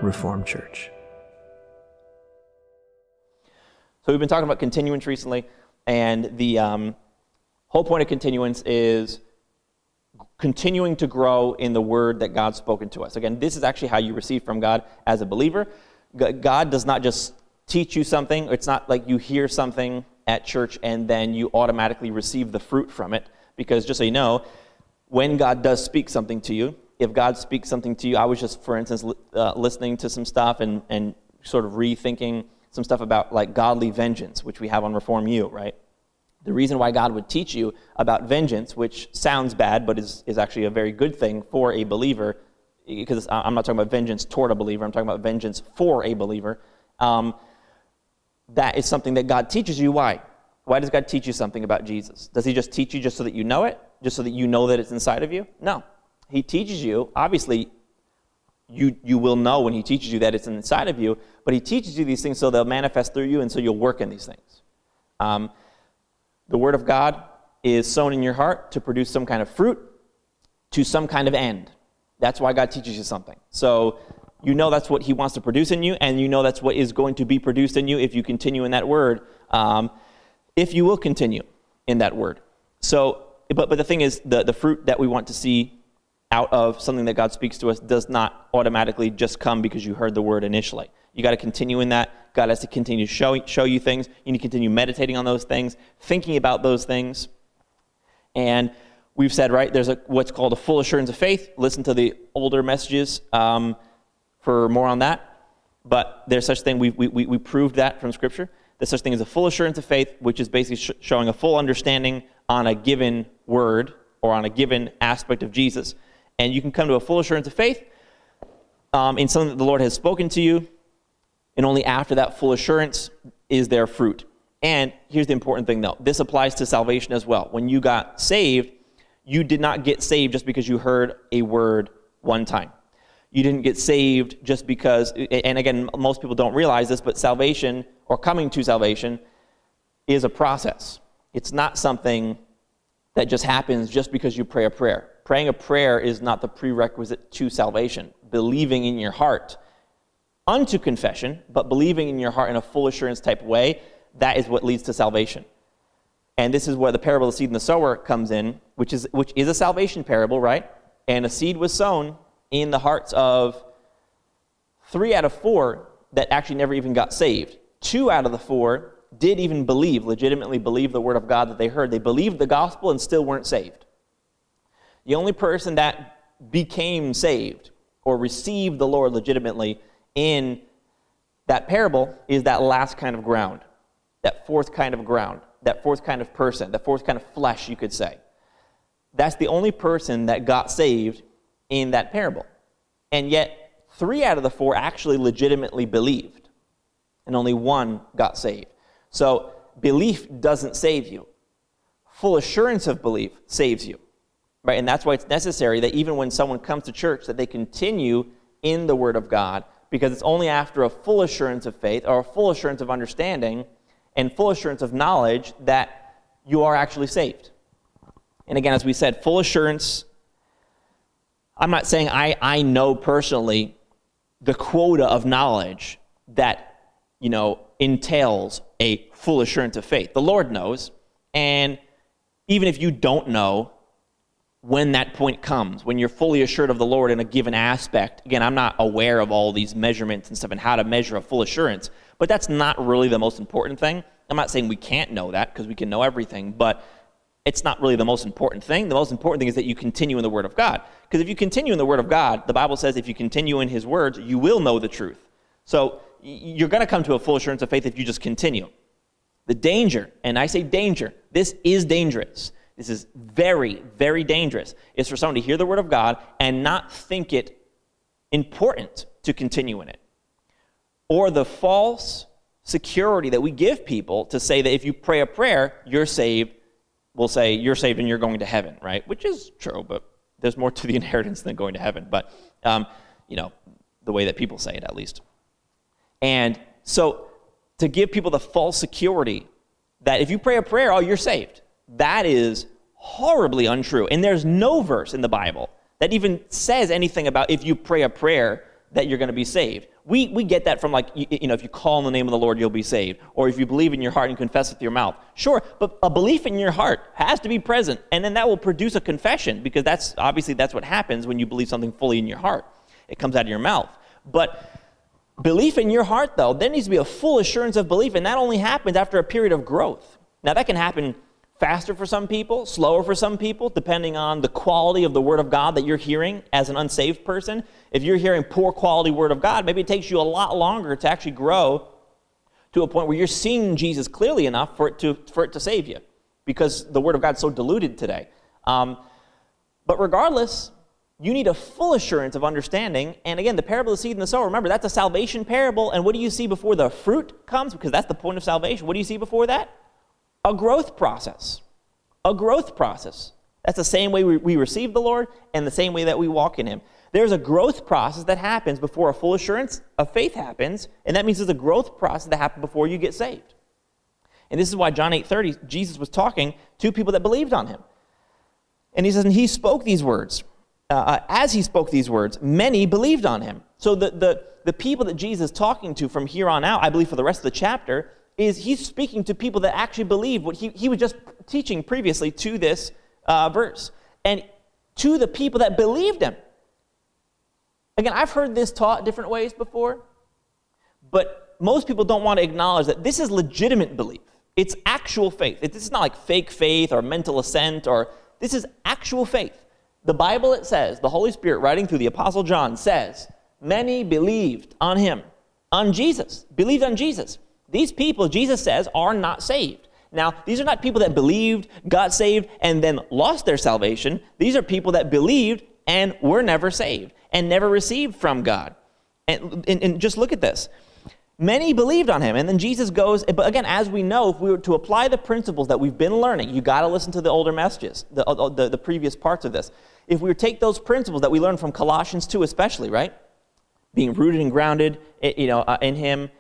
Reformed Church. So we've been talking about continuance recently, and the whole point of continuance is continuing to grow in the word that God's spoken to us. Again, this is actually how you receive from God as a believer. God does not just teach you something. It's not like you hear something at church and then you automatically receive the fruit from it. Because just so you know, when God does speak something to you, if God speaks something to you, I was just, for instance, listening to some stuff and sort of rethinking some stuff about like godly vengeance, which we have on Reform U, right? The reason why God would teach you about vengeance, which sounds bad, but is actually a very good thing for a believer, because I'm not talking about vengeance toward a believer, I'm talking about vengeance for a believer. That is something that God teaches you. Why? Why does God teach you something about Jesus? Does he just teach you just so that you know it? Just so that you know that it's inside of you? No. He teaches you, obviously, you will know when he teaches you that it's inside of you, but he teaches you these things so they'll manifest through you and so you'll work in these things. The Word of God is sown in your heart to produce some kind of fruit to some kind of end. That's why God teaches you something. So you know that's what he wants to produce in you, and you know that's what is going to be produced in you if you continue in that Word, if you will continue in that Word. So, but the thing is, the fruit that we want to see out of something that God speaks to us does not automatically just come because you heard the word initially. You got to continue in that. God has to continue to show you things. You need to continue meditating on those things, thinking about those things. And we've said, right, there's what's called a full assurance of faith. Listen to the older messages for more on that. But there's such thing, we proved that from Scripture. There's such thing as a full assurance of faith, which is basically showing a full understanding on a given word or on a given aspect of Jesus. And you can come to a full assurance of faith in something that the Lord has spoken to you, and only after that full assurance is there fruit. And here's the important thing, though. This applies to salvation as well. When you got saved, you did not get saved just because you heard a word one time. You didn't get saved just because, and again, most people don't realize this, but salvation, or coming to salvation, is a process. It's not something that just happens just because you pray a prayer. Praying a prayer is not the prerequisite to salvation. Believing in your heart unto confession, but believing in your heart in a full assurance type way, that is what leads to salvation. And this is where the parable of the seed and the sower comes in, which is a salvation parable, right? And a seed was sown in the hearts of 3 out of 4 that actually never even got saved. 2 out of the 4 did even legitimately believe the word of God that they heard. They believed the gospel and still weren't saved. The only person that became saved or received the Lord legitimately in that parable is that last kind of ground, that fourth kind of ground, that fourth kind of person, that fourth kind of flesh, you could say. That's the only person that got saved in that parable. And yet, 3 out of the 4 actually legitimately believed, and only 1 got saved. So, belief doesn't save you. Full assurance of belief saves you. Right? And that's why it's necessary that even when someone comes to church, that they continue in the Word of God, because it's only after a full assurance of faith, or a full assurance of understanding, and full assurance of knowledge that you are actually saved. And again, as we said, full assurance, I'm not saying I know personally the quota of knowledge that, entails a full assurance of faith. The Lord knows, and even if you don't know when that point comes, when you're fully assured of the Lord in a given aspect, again, I'm not aware of all these measurements and stuff and how to measure a full assurance, but that's not really the most important thing. I'm not saying we can't know that, because we can know everything, but it's not really the most important thing. The most important thing is that you continue in the Word of God. Because if you continue in the Word of God, the Bible says if you continue in His words, you will know the truth. So you're going to come to a full assurance of faith if you just continue. The danger, and I say danger, this is dangerous. This is very, very dangerous, is for someone to hear the Word of God and not think it important to continue in it. Or the false security that we give people to say that if you pray a prayer, you're saved. We'll say you're saved and you're going to heaven, right? Which is true, but there's more to the inheritance than going to heaven. But, the way that people say it, at least. And so to give people the false security that if you pray a prayer, oh, you're saved, that is horribly untrue. And there's no verse in the Bible that even says anything about if you pray a prayer that you're going to be saved. We get that from like, if you call on the name of the Lord, you'll be saved. Or if you believe in your heart and confess with your mouth. Sure, but a belief in your heart has to be present. And then that will produce a confession, because that's what happens when you believe something fully in your heart. It comes out of your mouth. But belief in your heart, though, there needs to be a full assurance of belief. And that only happens after a period of growth. Now, that can happen faster for some people, slower for some people, depending on the quality of the Word of God that you're hearing as an unsaved person. If you're hearing poor quality Word of God, maybe it takes you a lot longer to actually grow to a point where you're seeing Jesus clearly enough for it to save you, because the Word of God's so diluted today. But regardless, you need a full assurance of understanding. And again, the parable of the seed and the sower, remember, that's a salvation parable. And what do you see before the fruit comes? Because that's the point of salvation. What do you see before that? A growth process. A growth process. That's the same way we receive the Lord and the same way that we walk in Him. There's a growth process that happens before a full assurance of faith happens, and that means there's a growth process that happens before you get saved. And this is why John 8:30, Jesus was talking to people that believed on Him. And He says, and He spoke these words. As He spoke these words, many believed on Him. So the people that Jesus is talking to from here on out, I believe for the rest of the chapter, is He's speaking to people that actually believe what he was just teaching previously to this verse. And to the people that believed Him. Again, I've heard this taught different ways before, but most people don't want to acknowledge that this is legitimate belief. It's actual faith. This is not like fake faith or mental assent, this is actual faith. The Bible, it says, the Holy Spirit writing through the Apostle John says, many believed on Him, on Jesus, believed on Jesus. These people, Jesus says, are not saved. Now, these are not people that believed, got saved, and then lost their salvation. These are people that believed and were never saved and never received from God. And just look at this. Many believed on Him. And then Jesus goes, but again, as we know, if we were to apply the principles that we've been learning, you got to listen to the older messages, the previous parts of this. If we take those principles that we learned from Colossians 2 especially, right? Being rooted and grounded, in Him,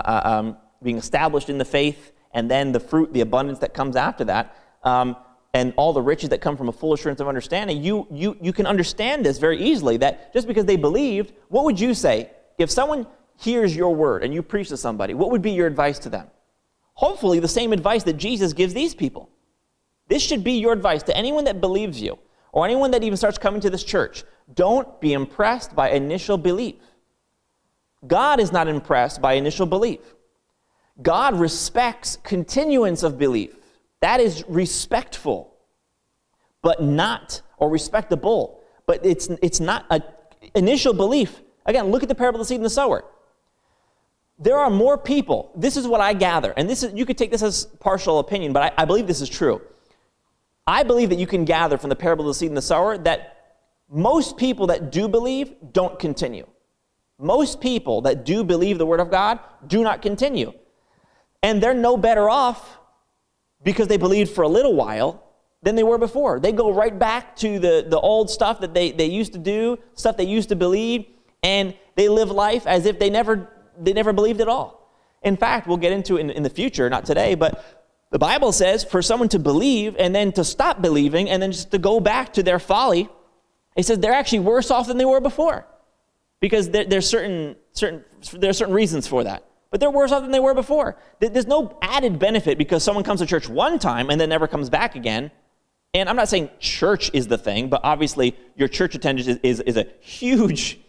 being established in the faith, and then the fruit, the abundance that comes after that, and all the riches that come from a full assurance of understanding, you can understand this very easily, that just because they believed, what would you say? If someone hears your word and you preach to somebody, what would be your advice to them? Hopefully the same advice that Jesus gives these people. This should be your advice to anyone that believes you, or anyone that even starts coming to this church. Don't be impressed by initial belief. God is not impressed by initial belief. God respects continuance of belief. That is respectful, but not, or respectable, but it's not an initial belief. Again, look at the parable of the seed and the sower. There are more people, this is what I gather, and you could take this as partial opinion, but I believe this is true. I believe that you can gather from the parable of the seed and the sower that most people that do believe don't continue. Most people that do believe the Word of God do not continue. And they're no better off because they believed for a little while than they were before. They go right back to the old stuff that they used to do, stuff they used to believe, and they live life as if they never believed at all. In fact, we'll get into it in the future, not today, but the Bible says for someone to believe and then to stop believing and then just to go back to their folly, it says they're actually worse off than they were before. Because there's certain reasons for that. But they're worse off than they were before. There's no added benefit because someone comes to church one time and then never comes back again. And I'm not saying church is the thing, but obviously your church attendance is a huge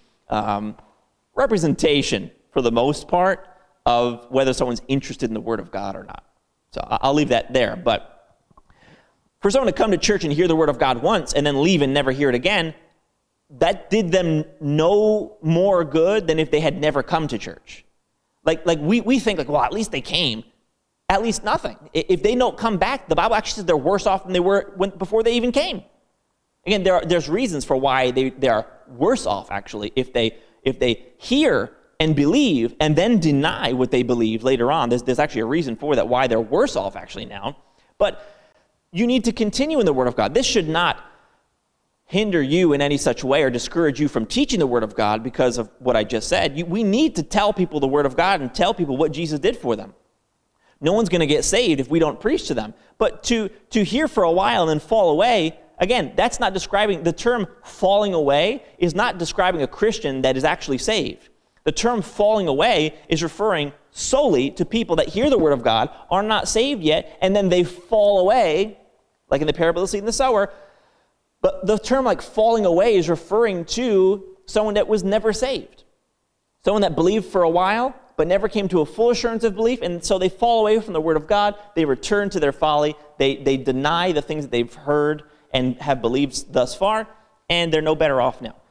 representation, for the most part, of whether someone's interested in the Word of God or not. So I'll leave that there. But for someone to come to church and hear the Word of God once and then leave and never hear it again, that did them no more good than if they had never come to church. Like we think, well, at least they came. At least nothing. If they don't come back, the Bible actually says they're worse off than they were before they even came. Again, there's reasons for why they are worse off, actually, if they hear and believe and then deny what they believe later on. There's actually a reason for that, why they're worse off actually now. But you need to continue in the Word of God. This should not hinder you in any such way or discourage you from teaching the Word of God because of what I just said. We need to tell people the Word of God and tell people what Jesus did for them. No one's going to get saved if we don't preach to them. But to hear for a while and then fall away, again, that's not describing, the term falling away is not describing a Christian that is actually saved. The term falling away is referring solely to people that hear the word of God, are not saved yet, and then they fall away, like in the parable of the seed and the sower. But the term like falling away is referring to someone that was never saved. Someone that believed for a while, but never came to a full assurance of belief, and so they fall away from the word of God. They return to their folly. They deny the things that they've heard and have believed thus far, and they're no better off now.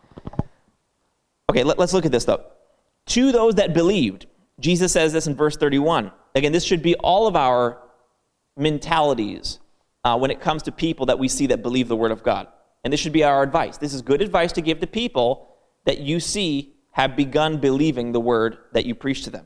Okay, let's look at this, though. To those that believed, Jesus says this in verse 31. Again, this should be all of our mentalities when it comes to people that we see that believe the word of God. And this should be our advice. This is good advice to give to people that you see have begun believing the word that you preach to them.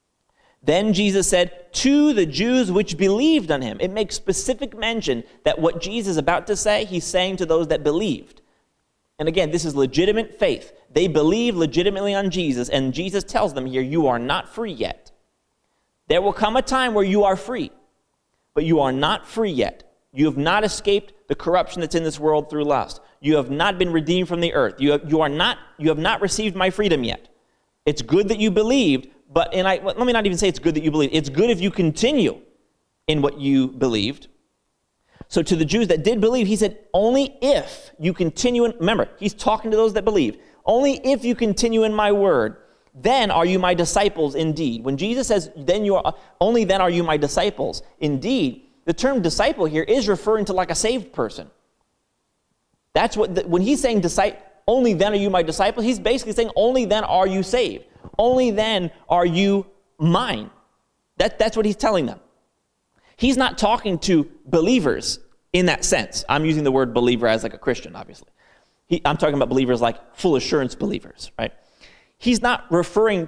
Then Jesus said, to the Jews which believed on him. It makes specific mention that what Jesus is about to say, he's saying to those that believed. And again, this is legitimate faith. They believe legitimately on Jesus, and Jesus tells them here, you are not free yet. There will come a time where you are free, but you are not free yet. You have not escaped the corruption that's in this world through lust. You have not been redeemed from the earth. You have not received my freedom yet. It's good that you believed, but let me not even say it's good that you believe. It's good if you continue in what you believed. So to the Jews that did believe, he said, only if you continue in, remember, he's talking to those that believe, only if you continue in my word, then are you my disciples indeed. When Jesus says, only then are you my disciples indeed, the term disciple here is referring to like a saved person. That's what, when he's saying only then are you my disciples, he's basically saying only then are you saved. Only then are you mine. That's what he's telling them. He's not talking to believers in that sense. I'm using the word believer as like a Christian, obviously. I'm talking about believers like full assurance believers, right? He's not talking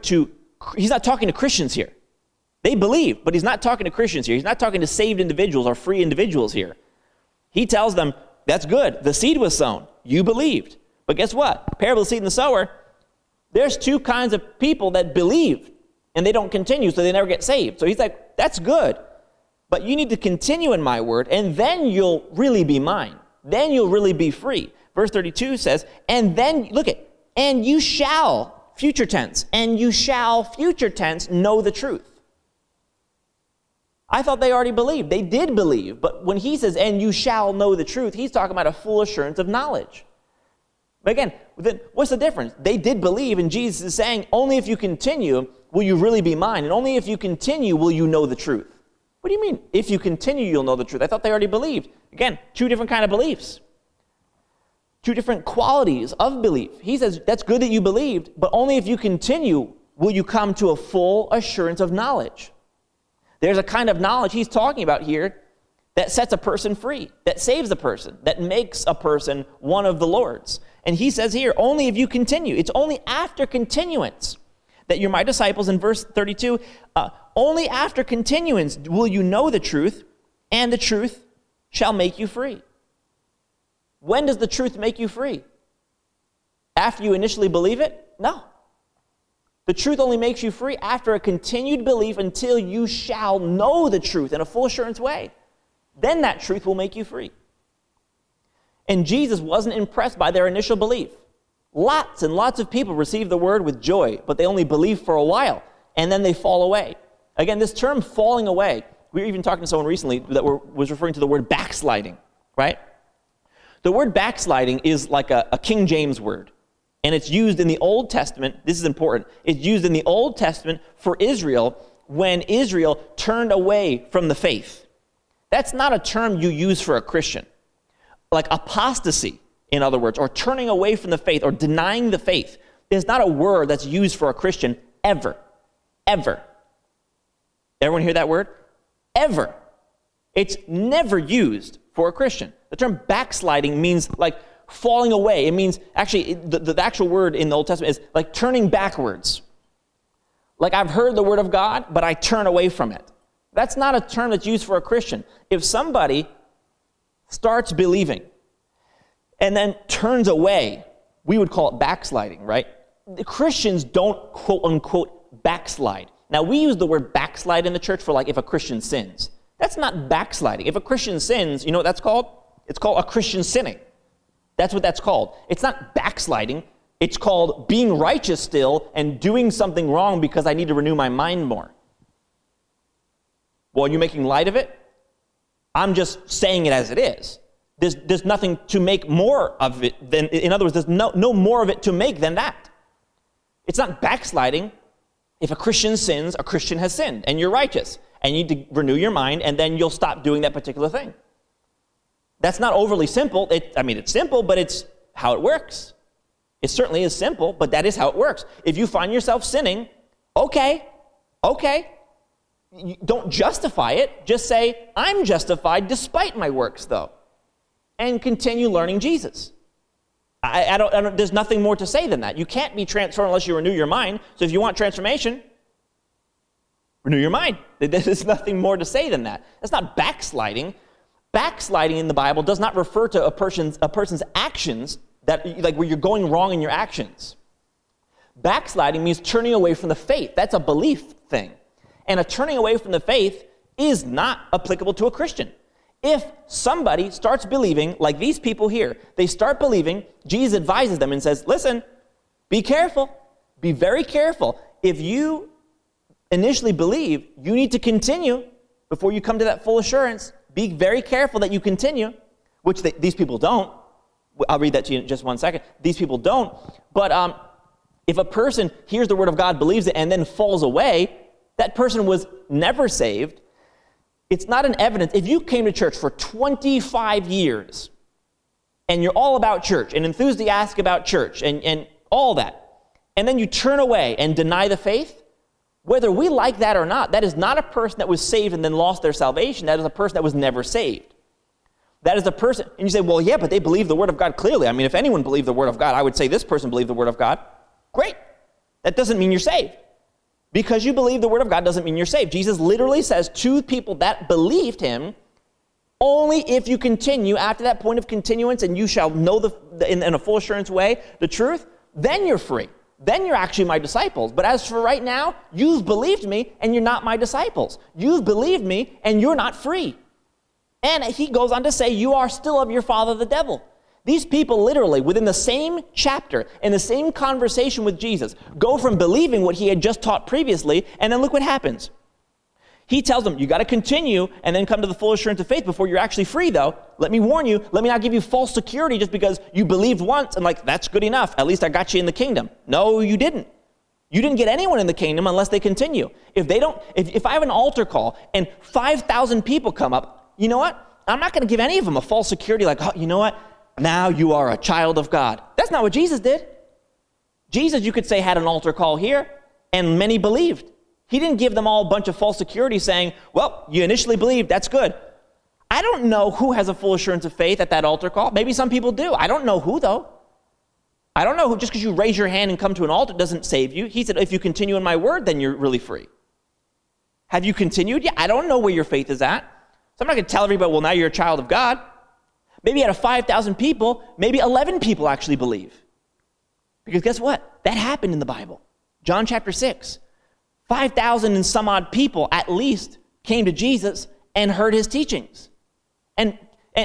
to Christians here. They believe, but he's not talking to Christians here. He's not talking to saved individuals or free individuals here. He tells them, that's good. The seed was sown. You believed. But guess what? Parable of the seed and the sower, there's two kinds of people that believe, and they don't continue, so they never get saved. So he's like, that's good. But you need to continue in my word, and then you'll really be mine. Then you'll really be free. Verse 32 says, and then, and you shall, future tense, and you shall, future tense, know the truth. I thought they already believed. They did believe. But when he says, and you shall know the truth, he's talking about a full assurance of knowledge. But again, what's the difference? They did believe, and Jesus is saying, only if you continue will you really be mine, and only if you continue will you know the truth. What do you mean? If you continue, you'll know the truth. I thought they already believed. Again, two different kind of beliefs. Two different qualities of belief. He says, that's good that you believed, but only if you continue will you come to a full assurance of knowledge. There's a kind of knowledge he's talking about here that sets a person free, that saves a person, that makes a person one of the Lord's. And he says here, only if you continue. It's only after continuance that you're my disciples. In verse 32, only after continuance will you know the truth, and the truth shall make you free. When does the truth make you free? After you initially believe it? No. The truth only makes you free after a continued belief until you shall know the truth in a full assurance way. Then that truth will make you free. And Jesus wasn't impressed by their initial belief. Lots and lots of people receive the word with joy, but they only believe for a while, and then they fall away. Again, this term falling away, we were even talking to someone recently that was referring to the word backsliding, right? The word backsliding is like a King James word. And it's used in the Old Testament. This is important. It's used in the Old Testament for Israel when Israel turned away from the faith. That's not a term you use for a Christian. Like apostasy, in other words, or turning away from the faith or denying the faith is not a word that's used for a Christian ever. Ever. Everyone hear that word? Ever. It's never used for a Christian. The term backsliding means like falling away. It means, actually, the actual word in the Old Testament is like turning backwards. Like I've heard the word of God, but I turn away from it. That's not a term that's used for a Christian. If somebody starts believing and then turns away, we would call it backsliding, right? The Christians don't quote unquote backslide. Now we use the word backslide in the church for like if a Christian sins. That's not backsliding. If a Christian sins, you know what that's called? It's called a Christian sinning. That's what that's called. It's not backsliding. It's called being righteous still and doing something wrong because I need to renew my mind more. Well, are you making light of it? I'm just saying it as it is. There's nothing to make more of it than, in other words, there's no more of it to make than that. It's not backsliding. If a Christian sins, a Christian has sinned, and you're righteous. And you need to renew your mind, and then you'll stop doing that particular thing. That's not overly simple. It's simple, but it's how it works. It certainly is simple, but that is how it works. If you find yourself sinning, okay. Don't justify it. Just say, I'm justified despite my works, though. And continue learning Jesus. I don't, there's nothing more to say than that. You can't be transformed unless you renew your mind. So if you want transformation, renew your mind. There's nothing more to say than that. That's not backsliding. Backsliding in the Bible does not refer to a person's actions, like where you're going wrong in your actions. Backsliding means turning away from the faith. That's a belief thing. And a turning away from the faith is not applicable to a Christian. If somebody starts believing, like these people here, they start believing, Jesus advises them and says, listen, be careful, be very careful. If you initially believe, you need to continue before you come to that full assurance. Be very careful that you continue, which these people don't. I'll read that to you in just 1 second. These people don't. But if a person hears the word of God, believes it, and then falls away, that person was never saved. It's not an evidence. If you came to church for 25 years and you're all about church and enthusiastic about church and all that, and then you turn away and deny the faith, whether we like that or not, that is not a person that was saved and then lost their salvation. That is a person that was never saved. That is a person, and you say, well, yeah, but they believe the word of God clearly. I mean, if anyone believed the word of God, I would say this person believed the word of God. Great. That doesn't mean you're saved. Because you believe the word of God doesn't mean you're saved. Jesus literally says to people that believed him, only if you continue after that point of continuance and you shall know in a full assurance way the truth, then you're free. Then you're actually my disciples. But as for right now, you've believed me and you're not my disciples. You've believed me and you're not free. And he goes on to say, you are still of your father the devil. These people literally, within the same chapter, in the same conversation with Jesus, go from believing what he had just taught previously, and then look what happens. He tells them, you got to continue and then come to the full assurance of faith before you're actually free, though. Let me warn you, let me not give you false security just because you believed once and that's good enough. At least I got you in the kingdom. No, you didn't. You didn't get anyone in the kingdom unless they continue. If I have an altar call and 5,000 people come up, you know what? I'm not going to give any of them a false security like, oh, you know what? Now you are a child of God. That's not what Jesus did. Jesus, you could say, had an altar call here, and many believed. He didn't give them all a bunch of false security saying, well, you initially believed, that's good. I don't know who has a full assurance of faith at that altar call. Maybe some people do. I don't know who, though. I don't know who. Just because you raise your hand and come to an altar doesn't save you. He said, if you continue in my word, then you're really free. Have you continued? Yeah, I don't know where your faith is at. So I'm not going to tell everybody, well, now you're a child of God. Maybe out of 5,000 people, maybe 11 people actually believe. Because guess what? That happened in the Bible. John chapter 6. 5,000 and some odd people at least came to Jesus and heard his teachings. And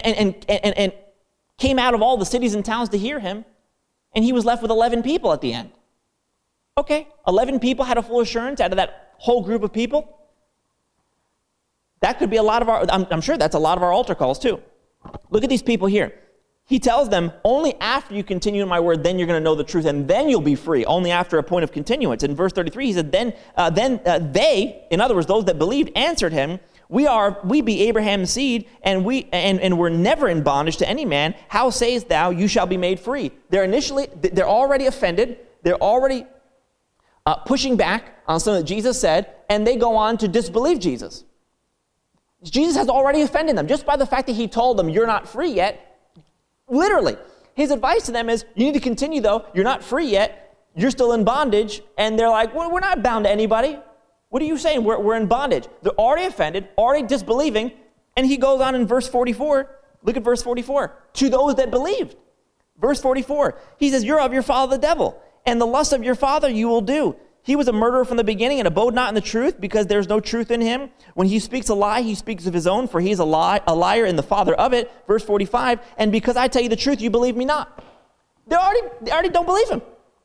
came out of all the cities and towns to hear him. And he was left with 11 people at the end. Okay, 11 people had a full assurance out of that whole group of people. That could be a lot of I'm sure that's a lot of our altar calls too. Look at these people here. He tells them, only after you continue in my word, then you're going to know the truth, and then you'll be free, only after a point of continuance. In verse 33, he said, then they, in other words, those that believed, answered him, we be Abraham's seed, and we're never in bondage to any man. How sayest thou, you shall be made free? They're already offended. They're already pushing back on something that Jesus said, and they go on to disbelieve Jesus. Jesus has already offended them just by the fact that he told them, you're not free yet. Literally, his advice to them is, you need to continue though, you're not free yet, you're still in bondage, and they're like, well, we're not bound to anybody. What are you saying? We're in bondage. They're already offended, already disbelieving, and he goes on in verse 44, look at verse 44, to those that believed. Verse 44, he says, you're of your father the devil, and the lust of your father you will do. He was a murderer from the beginning and abode not in the truth, because there's no truth in him. When he speaks a lie, he speaks of his own, for he is a liar and the father of it. Verse 45, and because I tell you the truth, you believe me not. They already don't believe him.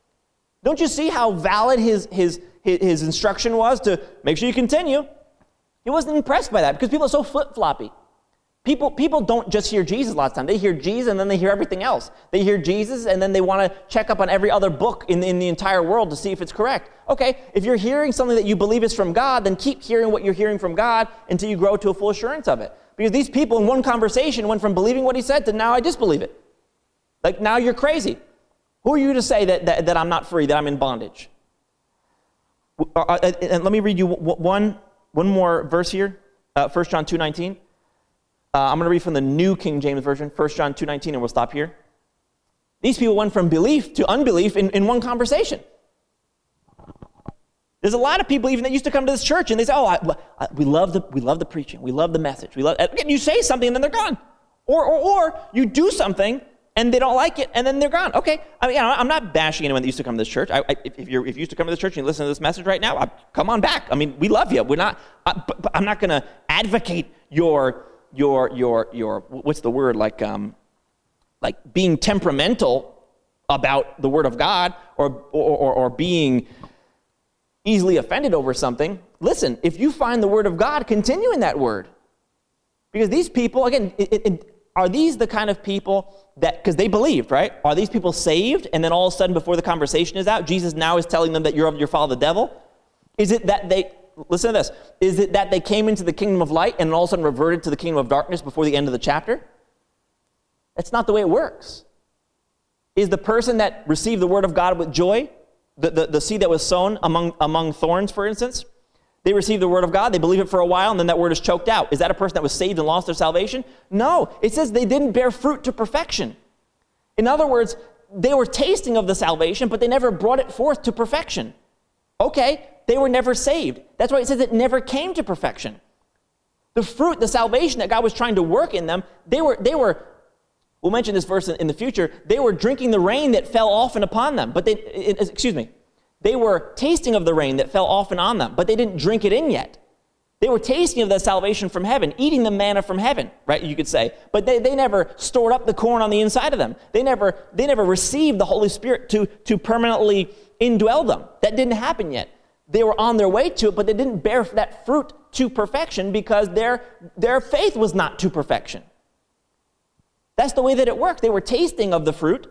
Don't you see how valid his instruction was to make sure you continue? He wasn't impressed by that because people are so flip-floppy. People don't just hear Jesus a lot of times. They hear Jesus and then they hear everything else. They hear Jesus and then they want to check up on every other book in the entire world to see if it's correct. Okay, if you're hearing something that you believe is from God, then keep hearing what you're hearing from God until you grow to a full assurance of it. Because these people in one conversation went from believing what he said to now I disbelieve it. Like now you're crazy. Who are you to say that I'm not free, that I'm in bondage? And let me read you one more verse here, 1 John 2:19. I'm going to read from the New King James Version, 1 John 2:19, and we'll stop here. These people went from belief to unbelief in one conversation. There's a lot of people even that used to come to this church, and they say, we love the preaching, we love the message. Again, you say something, and then they're gone. Or you do something, and they don't like it, and then they're gone. Okay, I mean, I'm not bashing anyone that used to come to this church. If you used to come to this church and you listen to this message right now, come on back. I mean, we love you. We're not. But I'm not going to advocate your what's the word, like being temperamental about the Word of God or being easily offended over something. Listen, if you find the Word of God, continue in that Word. Because these people, again, are these the kind of people that, because they believed, right? Are these people saved, and then all of a sudden before the conversation is out, Jesus now is telling them that you're of your father the devil? Is it that they, listen to this, is it that they came into the kingdom of light and all of a sudden reverted to the kingdom of darkness before the end of the chapter? That's not the way it works. Is the person that received the word of God with joy, the seed that was sown among thorns, for instance, they received the word of God, they believe it for a while, and then that word is choked out. Is that a person that was saved and lost their salvation? No. It says they didn't bear fruit to perfection. In other words, they were tasting of the salvation, but they never brought it forth to perfection. Okay, they were never saved. That's why it says it never came to perfection. The fruit, the salvation that God was trying to work in them, they were. We'll mention this verse in the future. They were drinking the rain that fell often upon them, but they were tasting of the rain that fell often on them, but they didn't drink it in yet. They were tasting of the salvation from heaven, eating the manna from heaven, right, you could say. But they never stored up the corn on the inside of them. They never received the Holy Spirit to permanently indwell them. That didn't happen yet. They were on their way to it, but they didn't bear that fruit to perfection because their faith was not to perfection. That's the way that it worked. They were tasting of the fruit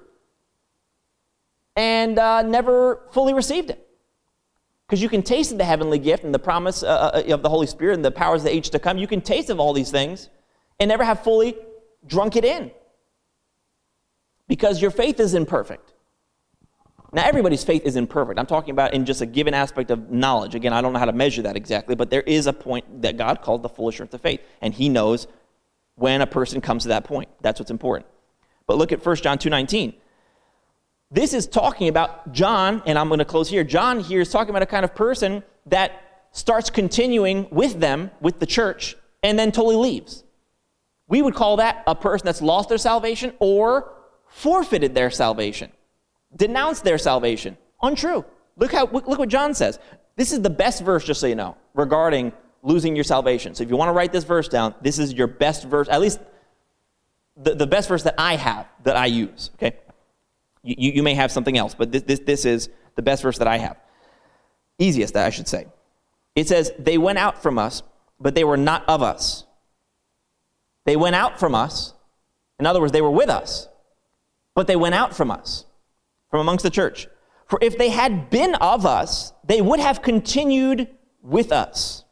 and never fully received it. Because you can taste of the heavenly gift and the promise of the Holy Spirit and the powers of the age to come. You can taste of all these things and never have fully drunk it in. Because your faith is imperfect. Now, everybody's faith is imperfect. I'm talking about in just a given aspect of knowledge. Again, I don't know how to measure that exactly, but there is a point that God called the full assurance of faith. And he knows when a person comes to that point. That's what's important. But look at 1 John 2:19. This is talking about John, and I'm going to close here. John here is talking about a kind of person that starts continuing with them, with the church, and then totally leaves. We would call that a person that's lost their salvation or forfeited their salvation, denounced their salvation. Untrue. Look what John says. This is the best verse, just so you know, regarding losing your salvation. So if you want to write this verse down, this is your best verse, at least the best verse that I have, that I use, okay? You may have something else, but this is the best verse that I have. Easiest, I should say. It says, they went out from us, but they were not of us. They went out from us. In other words, they were with us, but they went out from us, from amongst the church. For if they had been of us, they would have continued with us.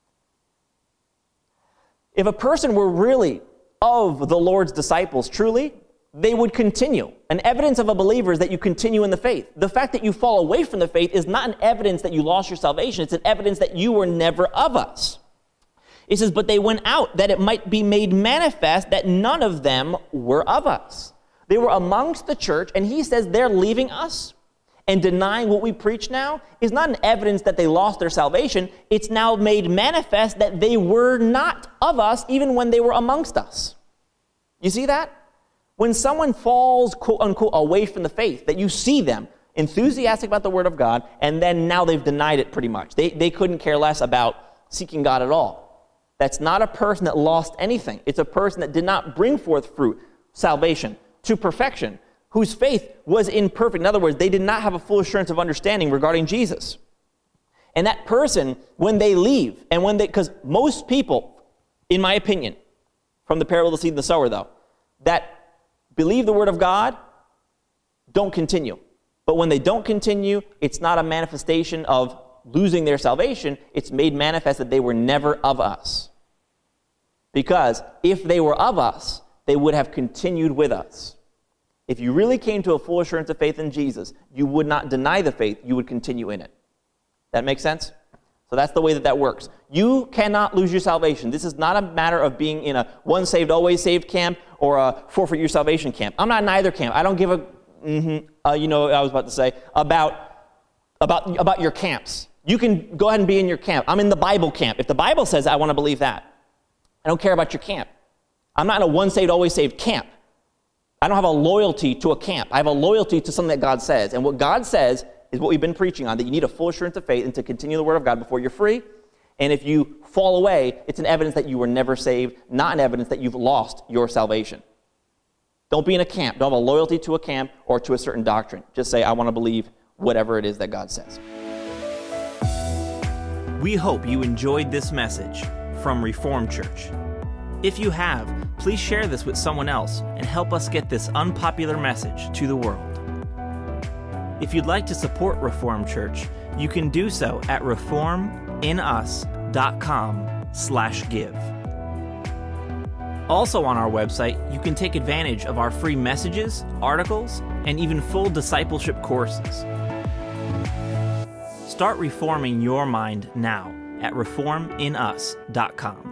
If a person were really of the Lord's disciples, truly, they would continue. An evidence of a believer is that you continue in the faith. The fact that you fall away from the faith is not an evidence that you lost your salvation. It's an evidence that you were never of us. It says, but they went out that it might be made manifest that none of them were of us. They were amongst the church, and he says they're leaving us and denying what we preach now is not an evidence that they lost their salvation. It's now made manifest that they were not of us even when they were amongst us. You see that? When someone falls, quote unquote, away from the faith, that you see them enthusiastic about the Word of God, and then now they've denied it pretty much. They couldn't care less about seeking God at all. That's not a person that lost anything. It's a person that did not bring forth fruit, salvation, to perfection. whose faith was imperfect. In other words, they did not have a full assurance of understanding regarding Jesus. And that person, when they leave, and because most people, in my opinion, from the parable of the seed and the sower, though, that believe the word of God, don't continue. But when they don't continue, it's not a manifestation of losing their salvation. It's made manifest that they were never of us. Because if they were of us, they would have continued with us. If you really came to a full assurance of faith in Jesus, you would not deny the faith, you would continue in it. That makes sense? So that's the way that works. You cannot lose your salvation. This is not a matter of being in a once saved, always saved camp or a forfeit your salvation camp. I'm not in either camp. I don't give a, I was about to say, about your camps. You can go ahead and be in your camp. I'm in the Bible camp. If the Bible says I want to believe that, I don't care about your camp. I'm not in a once saved, always saved camp. I don't have a loyalty to a camp. I have a loyalty to something that God says. And what God says is what we've been preaching on, that you need a full assurance of faith and to continue the word of God before you're free. And if you fall away, it's an evidence that you were never saved, not an evidence that you've lost your salvation. Don't be in a camp. Don't have a loyalty to a camp or to a certain doctrine. Just say, I want to believe whatever it is that God says. We hope you enjoyed this message from Reformed Church. If you have, please share this with someone else and help us get this unpopular message to the world. If you'd like to support Reformed Church, you can do so at reforminus.com/give. Also on our website, you can take advantage of our free messages, articles, and even full discipleship courses. Start reforming your mind now at reforminus.com.